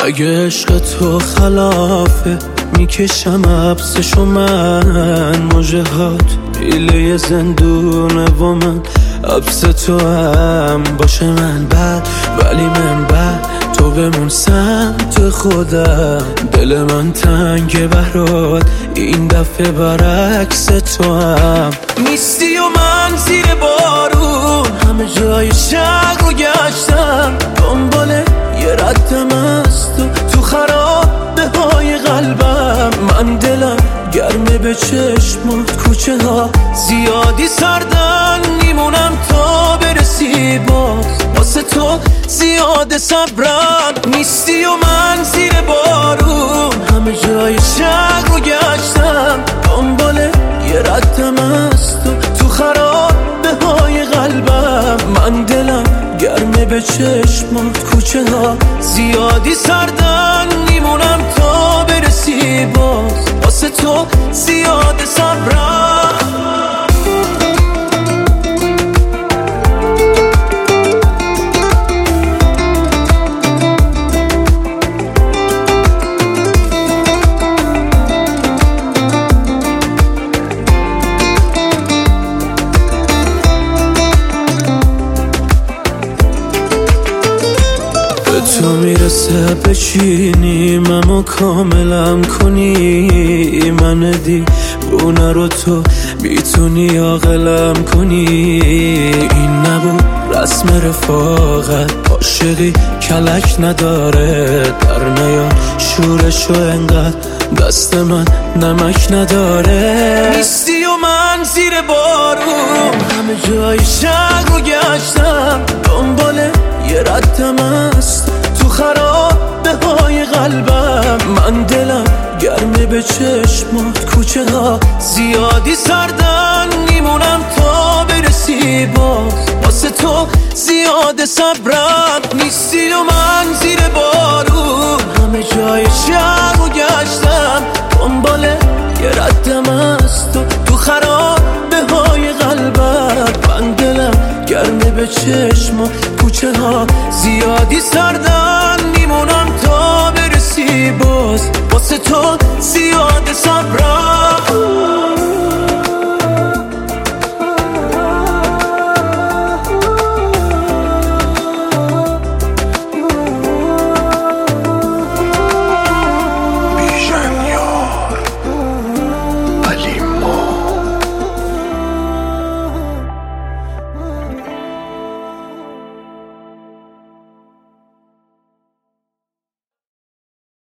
اگه عشق تو خلافه میکشم حبسشو من، مجهات ایله زندونه و من حبس تو هم باشه من بعد، ولی من بعد تو بمون سمت خودم. دل من تنگ برات این دفعه برعکس تو هم نیستی و من زیر بارون همه جای شهر رو گشتم، دنبال یه ردم از تو خرابه های قلبم. من دلم گرمه به چشمات، کوچه ها زیادی سردن میمونم تا برسی باز، واسه تو زیاد صبرم. نیستی و من زیر بارون همه جای شهر رو گشتم، دنبال یه ردم از تو خرابه های قلبم. من دلم گرمه به چشمات، کوچه ها زیادی سردن میمونم تا برسی باز، واسه تو زیاد صبرم. تو میرسه بچینیم اما کاملم کنی، من دیوونه رو تو میتونی عاقلم کنی. این نبود رسم رفاقت، عاشقی کلک نداره، در نیار شورشو انقدر دست من نمک نداره. نیستی و من زیر بارون همه جای شهر رو گشتم، دنبال یه ردم است تو خرابه های قلبم. من دلم گرمه به چشمات، کوچه ها زیادی سردن میمونم تا برسی باز، واسه تو زیاد صبرم. نیستی و من زیر بارون همه جای شهر رو گشتم، دنبال یه ردم است تو خرابه های قلبم. من دلم گرمه به چشمات، کوچه ها زیادی سردن میمونم تا برسی باز،